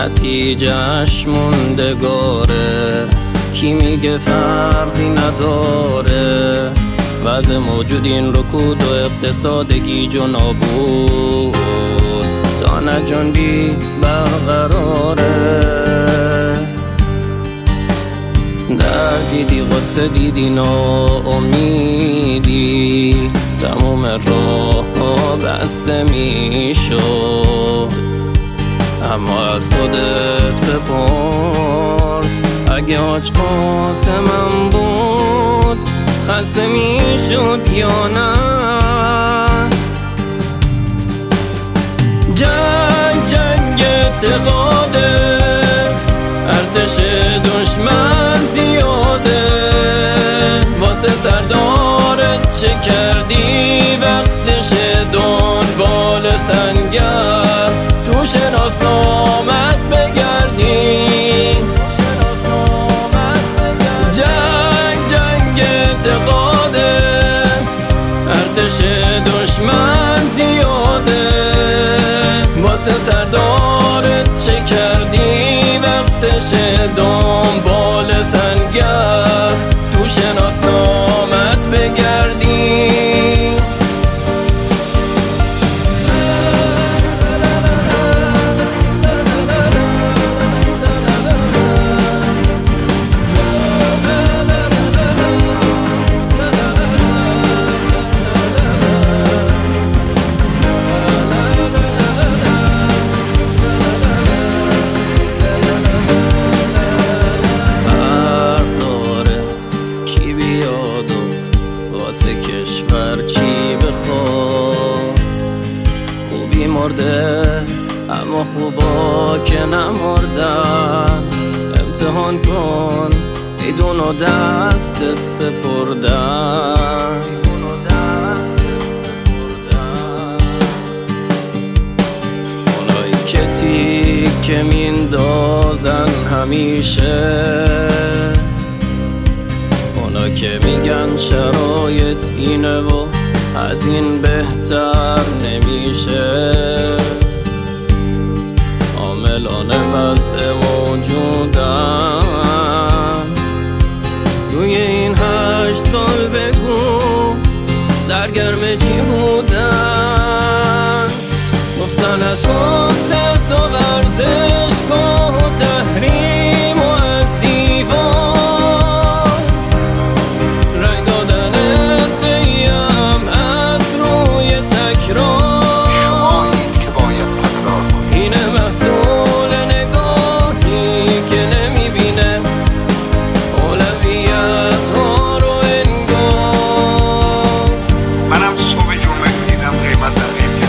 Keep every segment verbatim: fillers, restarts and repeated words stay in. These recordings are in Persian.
نتیجهش موندگاره. کی میگه فرقی نداره؟ وضع موجود این رکود و اقتصادگی جو نابود تا نجنبی برقراره. درد دیدی، غصه دیدی، ناامیدی، تموم راه ها بسته میشد. اما از خودت بپرس اگه حاج قاسمم بود خسته میشد یا نه؟ جنگ جنگ اعتقاده، ارتش دشمن زیاده. واسه سردارت چه کردی؟ وقتش دنبال سنگر تو شناسنامت بگردی. جنگ جنگ اعتقاده، ارتش دشمن زیاده. واسه سردارت چه کردی؟ وقتش دنبال سنگر تو شناسنامت بگردی. کشور چی بخواد؟ خوبی مرده اما خوبا که نمردن. امتحان کن ایدون و دستت سپردن. اونایی که تیکه میندازن همیشه، اونا که میگن شرایط اینه و از این بهتر نمیشه. عاملان وضع موجودن توی این هشت سال بگو سرگرم چی بودن؟ گفتن از کنسرت و ورزشگاه و تحریم و از دیوار رنگ دادن اده‌ایم از روی تکرار. شمایید که باید تکرار کنید. اینه محصول نگاهی که نمیبینه اولویت ها رو انگار. منم صبح جمعه دیدم قیمت تغییر کرد.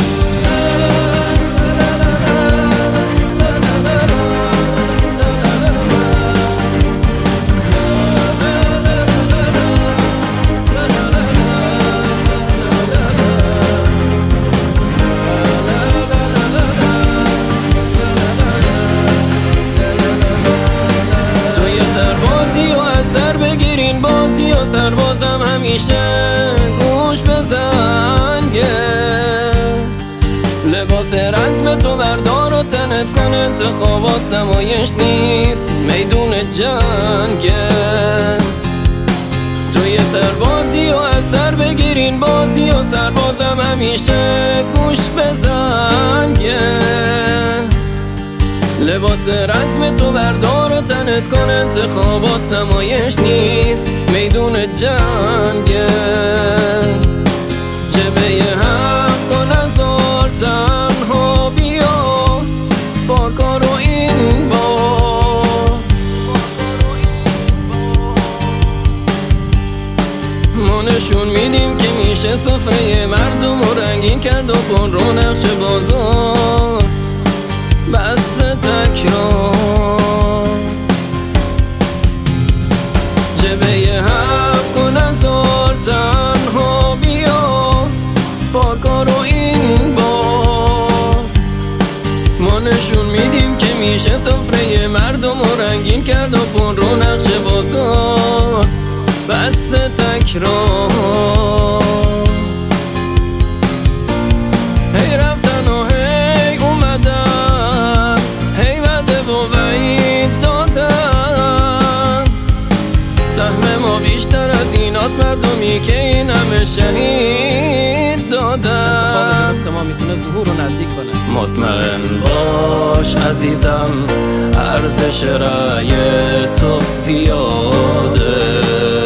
بگیرین بازی و سربازم همیشه گوش بزن. لباس رسم تو بردار و تنت کن، انتخابات نمایش نیست میدون جنگه. توی سربازی و از سر بگیرین بازی و سربازم همیشه گوش بزن. لباس رسم تو بردار و تنت کن، انتخابات نمایش نیست میدون جنگه. جبه حق و نزار تنها بیا با کار و این بار. ما نشون میدیم که میشه سفره مردم و رنگین کرد و پر رو نقش بازار. بس تکرار جبه حق و نزار تنها بیا با کار و این بار. ما نشون میدیم که میشه سفره مردم و رنگین کرد و پر رو نقش بازار. بس تکرار هی رفتن و هی اومدن، هی اما بیشتر از این از مردمی که این همه شهید دادن. انتخاب درست ما میتونه ظهور رو نزدیک کنه. مطمئن باش عزیزم ارزش رأی تو زیاده،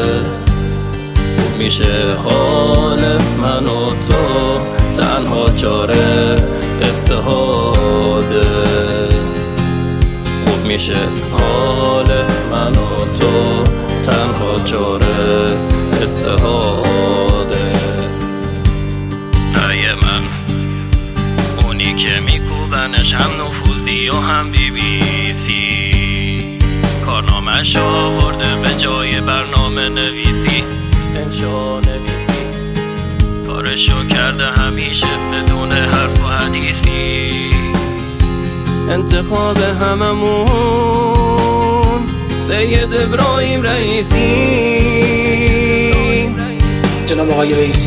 میشه حال من و تو تنها چاره اتحاده. خوب میشه حال من و تو تنها چاره اتحاده. رأی من اونی که میکوبنش هم نفوذی و هم بی بی سی، کارنامه‌ش آورده به جای برنامه نویسی، انشا نویسی، کارشو کرده همیشه بدون حرف و حدیثی. انتخاب هممون سید ابراهیم رئیسی. جناب آقای رئیسی،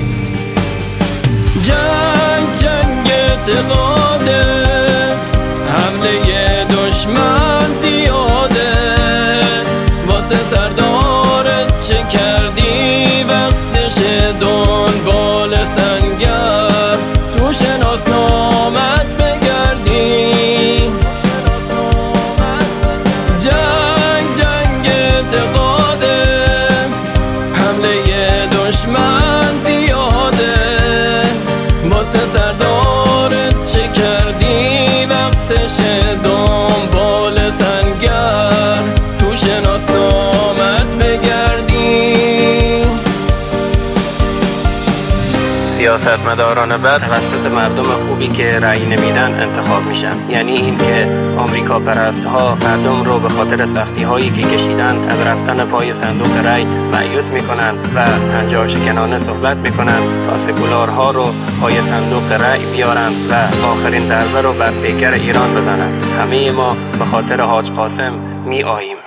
جنگ جنگ اعتقاده، حمله دشمن زیاده، واسه سردارت چه کردی وقتش دنبال سنگر، تو شناسنامت بگردی. جنگ جنگ اعتقاده، حمله دشمن زیاده، واسه سردارت چه کردی وقتش دنبال سنگر، تو شناسنامت بگردی. سیاستمداران بعد توسط مردم خوبی که رأی نمیدن انتخاب میشن، یعنی این که آمریکا پرست ها مردم رو به خاطر سختی هایی که کشیدن از رفتن پای صندوق رأی مایوس میکنن و پنجاه شکنانه صحبت میکنن تا سکولارها رو پای صندوق رأی بیارن و آخرین ضربه رو بر پیکر ایران بزنن. همه ما به خاطر حاج قاسم می آییم.